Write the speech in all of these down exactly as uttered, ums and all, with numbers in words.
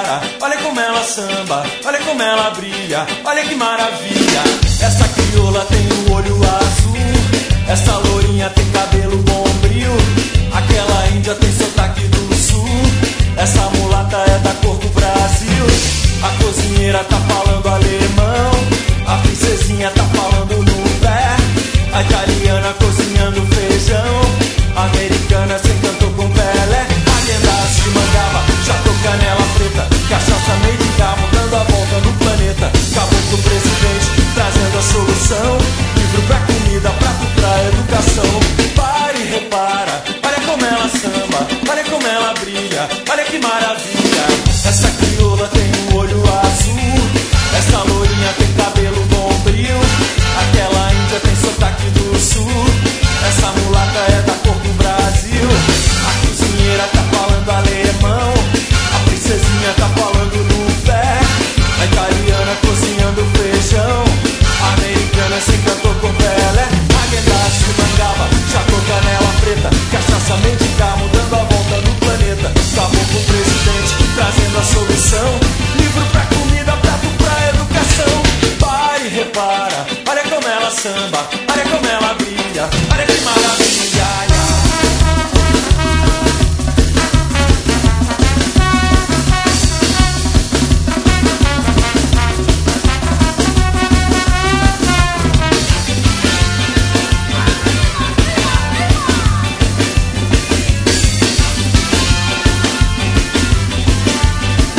repara, olha como ela samba, olha como ela brilha, olha que maravilha. Essa crioula tem o olho azul, essa lourinha tem cabelo bombril, aquela índia tem sotaque do sul, essa mulata é da cor do Brasil. A cozinheira tá falando alemão, a princesinha tá falando no pé, a italiana cozinhando feijão, a americana se encantou com Pelé. Agendas de Mangaba, chato canela preta, cachaça meio de cabo, dando a volta no planeta. Caboclo presidente, trazendo a solução, livro pra comida, prato pra educação. Pare e repara, olha como ela samba, olha como ela brilha, olha que maravilha. Essa crioula tem o olho azul, essa lourinha tem cabelo bombril, aquela índia tem sotaque do sul, essa mulata é da cor do Brasil. A cozinheira tá falando alemão, a princesinha tá falando no pé, a italiana cozinhando feijão, a americana se encantou com Pelé. Agendas de Mangaba, chato canela preta, cachaça meio de carro, dando a volta no planeta. Caboclo presidente, trazendo a solução, livro pra comida, prato pra educação. Pare e repara, olha como ela samba, olha como ela brilha, olha que maravilha.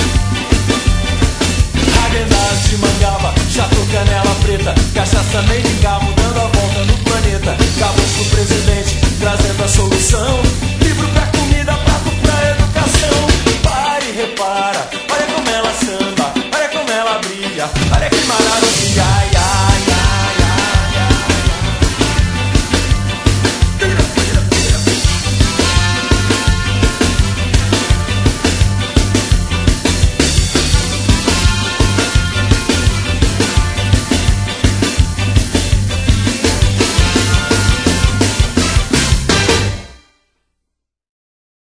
Cachaça meio de